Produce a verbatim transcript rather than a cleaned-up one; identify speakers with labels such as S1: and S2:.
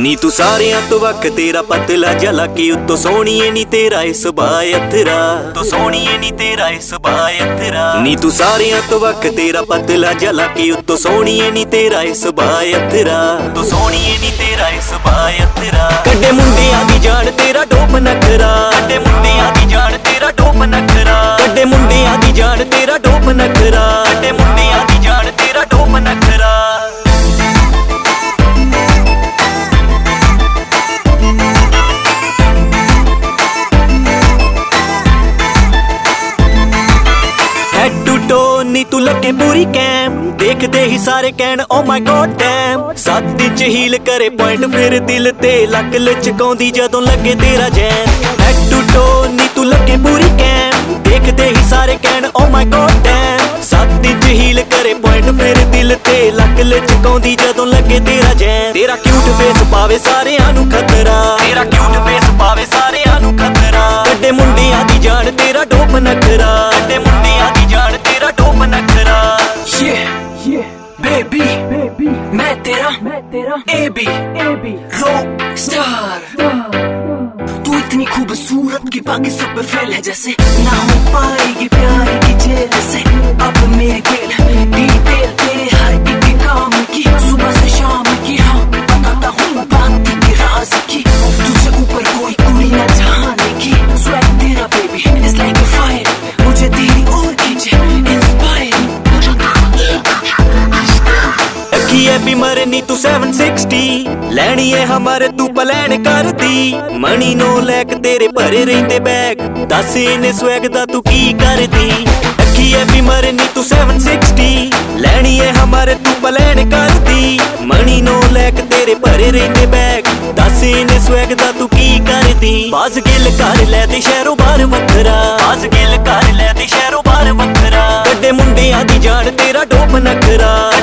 S1: ਨੀ ਤੂੰ ਸਾਰਿਆਂ ਤੋਂ ਵੱਖ ਤੇਰਾ ਪਤਲਾ ਜਲਾ ਕੀ ਉੱਤੋਂ ਸੋਹਣੀਏ ਨੀ ਤੇਰਾ ਇਹ ਸੁਭਾਅ ਅਥਰਾ ਤੂੰ ਸੋਹਣੀਏ ਨੀ ਤੇਰਾ ਇਹ ਸੁਭਾਅ ਅਥਰਾ ਨੀ ਤੂੰ ਸਾਰਿਆਂ ਤੋਂ ਵੱਖ ਤੇਰਾ ਪਤਲਾ ਜਲਾ ਕੀ ਉੱਤੋਂ ਸੋਹਣੀਏ ਨੀ ਤੇਰਾ ਇਹ ਸੁਭਾਅ ਅਥਰਾ ਤੂੰ ਸੋਹਣੀਏ ਨੀ ਤੇਰਾ ਇਹ ਸੁਭਾਅ ਅਥਰਾ ਕੱਡੇ ਮੁੰਡਿਆਂ ਦੀ ਜਾਨ ਤੇਰਾ ਡੋਪ ਨਖਰਾ ਕੱਡੇ ਮੁੰਡਿਆਂ ਦੀ ਜਾਨ ਤੇਰਾ ਡੋਪ ਨਖਰਾ ਕੱਡੇ ਮੁੰਡਿਆਂ ਦੀ ਜਾਨ ਤੇਰਾ ਡੋਪ ਨਖਰਾ ਕੱਡੇ ਮੁੰਡਿਆਂ ਦੀ ਜਾਨ ਤੇਰਾ ਡੋਪ ਨਖਰਾ ਨੀ ਤੂੰ ਲੱਗੇ ਪੂਰੀ ਕੈਮ ਦੇਖਦੇ ਹੀ ਸਾਰੇ ਕਹਿਣ ਓ ਮਾਈ ਗॉड ਡੈਮ ਸੱਤ ਇੰਚ ਹੀਲ ਕਰੇ ਪੁਆਇੰਟ ਫਿਰ ਦਿਲ ਤੇ ਲੱਕ ਲਚਕਾਉਂਦੀ ਜਦੋਂ ਲੱਗੇ ਤੇਰਾ ਜੈਨ ਹੈਡ ਟੂ ਟੋ ਨੀ ਤੂੰ ਲੱਗੇ ਪੂਰੀ ਕੈਮ ਦੇਖਦੇ ਹੀ ਸਾਰੇ ਕਹਿਣ ਓ ਮਾਈ ਗॉड ਡੈਮ ਸੱਤ ਇੰਚ ਹੀਲ ਕਰੇ ਪੁਆਇੰਟ ਫਿਰ ਦਿਲ ਤੇ ਲੱਕ ਲਚਕਾਉਂਦੀ ਜਦੋਂ ਲੱਗੇ ਤੇਰਾ ਜੈਨ ਤੇਰਾ ਕਿਊਟ ਫੇਸ ਪਾਵੇ ਸਾਰਿਆਂ ਨੂੰ ਖਤਰਾ ਤੇਰਾ ਕਿਊਟ ਫੇਸ ਪਾਵੇ ਸਾਰਿਆਂ ਨੂੰ ਖਤਰਾ ਕੱਡੇ ਮੁੰਡਿਆਂ ਦੀ ਜਾਨ ਤੇਰਾ ਡੋਪ ਨਖਰਾ ਕੱਡੇ ਮੁੰਡਿਆਂ ਦੀ ਜਾਨ ਤੇਰਾ ਡੋਪ ਨਖਰਾ
S2: Yeah, yeah, baby, baby, मैं तेरा, मैं तेरा, A B, A B, rock star. तू इतनी खूबसूरत कि बाकी सब पे फेल है जैसे ना हो पाएगी प्यार की जेल से अब मेरे खेल डिटेल तेरे हर एक काम की सुबह से शाम की हाँ बताता हूँ बात तेरी राज की तुझे ऊपर कोई कुड़ी ना चाहने की स्वैग तेरा baby is like a fire मुझे तेरी ओर खींचे inspire
S1: है भी मरनी तू सेवन सिक्सटी लैनी है हमारे तू प्लान कर दी मनी नो लैक तेरे भरे रहते बैग दस इन्ने स्वैग दा तू की कर दी अखी है भी मरनी तू सेवन सिक्सटी लैनी है हमारे तू प्लान कर दी मनी नो लैक तेरे भरे रहते बैग दस इन्ने स्वैग दा तू की कर दी बाज गिल कर लै ते शहरों बाहर वखरा बाज गिल कर लै ते शहरों बाहर वखरा कड्डे मुंडियां दी जान तेरा डोप नखरा